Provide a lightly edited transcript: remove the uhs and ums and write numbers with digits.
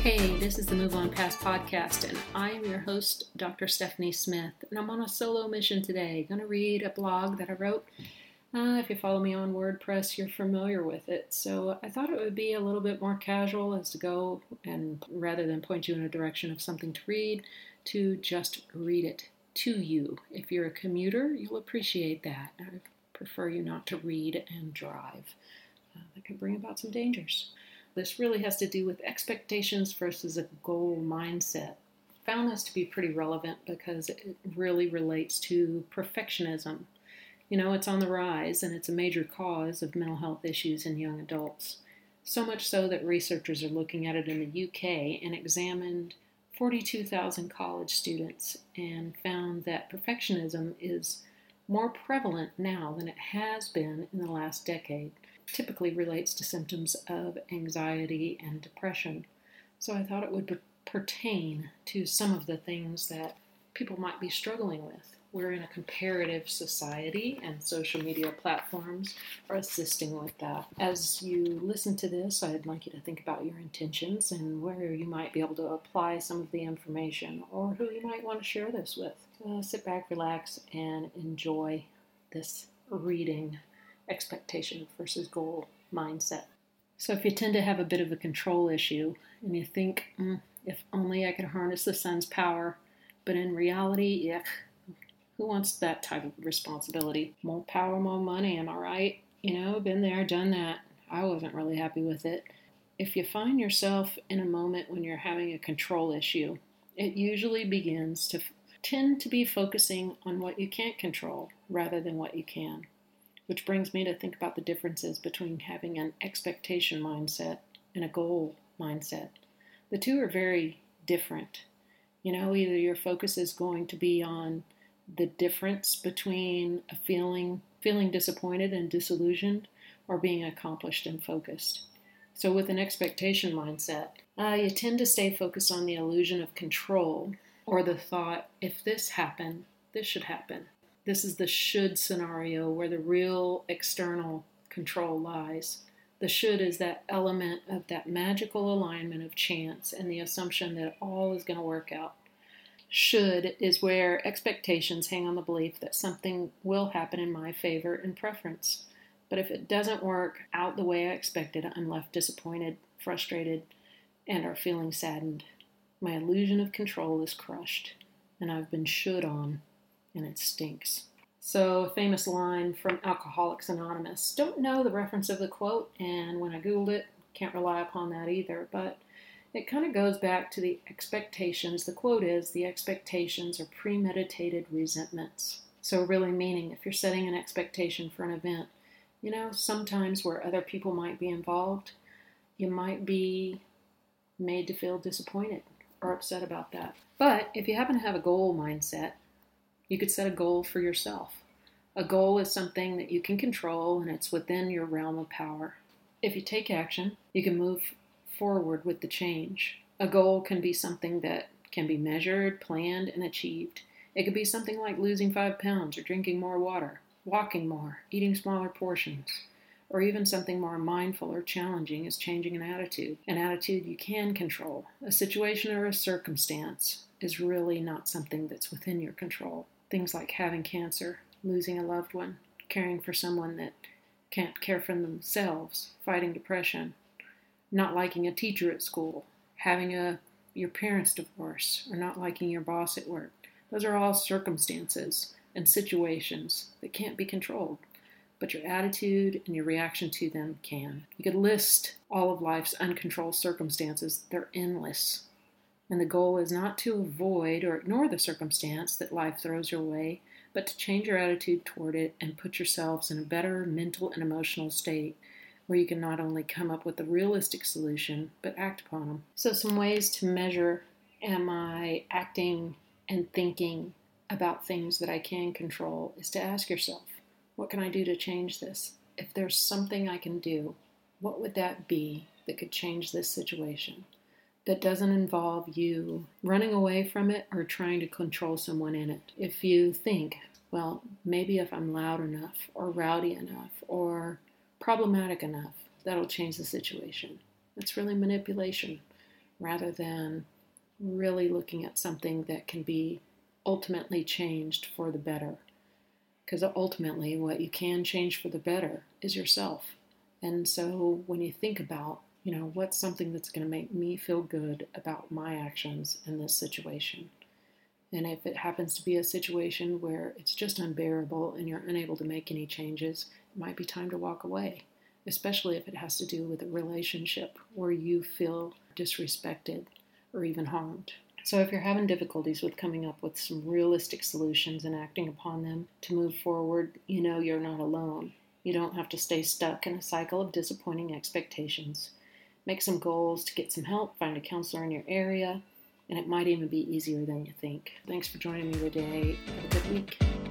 Hey, this is the Move On Past podcast, and I am your host, Dr. Stephanie Smith, and I'm on a solo mission today. Going to read a blog that I wrote. If you follow me on WordPress, you're familiar with it. So I thought it would be a little bit more casual as to go, and rather than point you in a direction of something to read, to just read it to you. If you're a commuter, you'll appreciate that. I prefer you not to read and drive. That can bring about some dangers. This really has to do with expectations versus a goal mindset. I found this to be pretty relevant because it really relates to perfectionism. You know, it's on the rise and it's a major cause of mental health issues in young adults. So much so that researchers are looking at it in the UK and examined 42,000 college students and found that perfectionism is more prevalent now than it has been in the last decade. Typically relates to symptoms of anxiety and depression. So I thought it would pertain to some of the things that people might be struggling with. We're in a comparative society, and social media platforms are assisting with that. As you listen to this, I'd like you to think about your intentions and where you might be able to apply some of the information or who you might want to share this with. Sit back, relax, and enjoy this reading. Expectation versus goal mindset. So if you tend to have a bit of a control issue and you think, if only I could harness the sun's power, but in reality, who wants that type of responsibility? More power, more money, am I right? You know, been there, done that. I wasn't really happy with it. If you find yourself in a moment when you're having a control issue, it usually begins to tend to be focusing on what you can't control rather than what you can. Which brings me to think about the differences between having an expectation mindset and a goal mindset. The two are very different. You know, either your focus is going to be on the difference between a feeling disappointed and disillusioned or being accomplished and focused. So with an expectation mindset, you tend to stay focused on the illusion of control or the thought, if this happened, this should happen. This is the should scenario where the real external control lies. The should is that element of that magical alignment of chance and the assumption that all is going to work out. Should is where expectations hang on the belief that something will happen in my favor and preference. But if it doesn't work out the way I expected, I'm left disappointed, frustrated, and are feeling saddened. My illusion of control is crushed, and I've been should on. And it stinks. So, a famous line from Alcoholics Anonymous. Don't know the reference of the quote, and when I Googled it, can't rely upon that either, but it kind of goes back to the expectations. The quote is, the expectations are premeditated resentments. So really meaning, if you're setting an expectation for an event, you know, sometimes where other people might be involved, you might be made to feel disappointed or upset about that. But if you happen to have a goal mindset, you could set a goal for yourself. A goal is something that you can control and it's within your realm of power. If you take action, you can move forward with the change. A goal can be something that can be measured, planned, and achieved. It could be something like losing 5 pounds or drinking more water, walking more, eating smaller portions, or even something more mindful or challenging is changing an attitude you can control. A situation or a circumstance is really not something that's within your control. Things like having cancer, losing a loved one, caring for someone that can't care for themselves, fighting depression, not liking a teacher at school, having your parents divorce, or not liking your boss at work. Those are all circumstances and situations that can't be controlled, but your attitude and your reaction to them can. You could list all of life's uncontrolled circumstances. They're endless. And the goal is not to avoid or ignore the circumstance that life throws your way, but to change your attitude toward it and put yourselves in a better mental and emotional state where you can not only come up with a realistic solution, but act upon them. So some ways to measure, am I acting and thinking about things that I can control, is to ask yourself, what can I do to change this? If there's something I can do, what would that be that could change this situation? That doesn't involve you running away from it or trying to control someone in it. If you think, well, maybe if I'm loud enough or rowdy enough or problematic enough, that'll change the situation. That's really manipulation. rather than really looking at something that can be ultimately changed for the better. Because ultimately, what you can change for the better is yourself. And so when you think about, what's something that's going to make me feel good about my actions in this situation? And if it happens to be a situation where it's just unbearable and you're unable to make any changes, it might be time to walk away, especially if it has to do with a relationship where you feel disrespected or even harmed. So if you're having difficulties with coming up with some realistic solutions and acting upon them to move forward, you're not alone. You don't have to stay stuck in a cycle of disappointing expectations. Make some goals to get some help, find a counselor in your area, and it might even be easier than you think. Thanks for joining me today. Have a good week.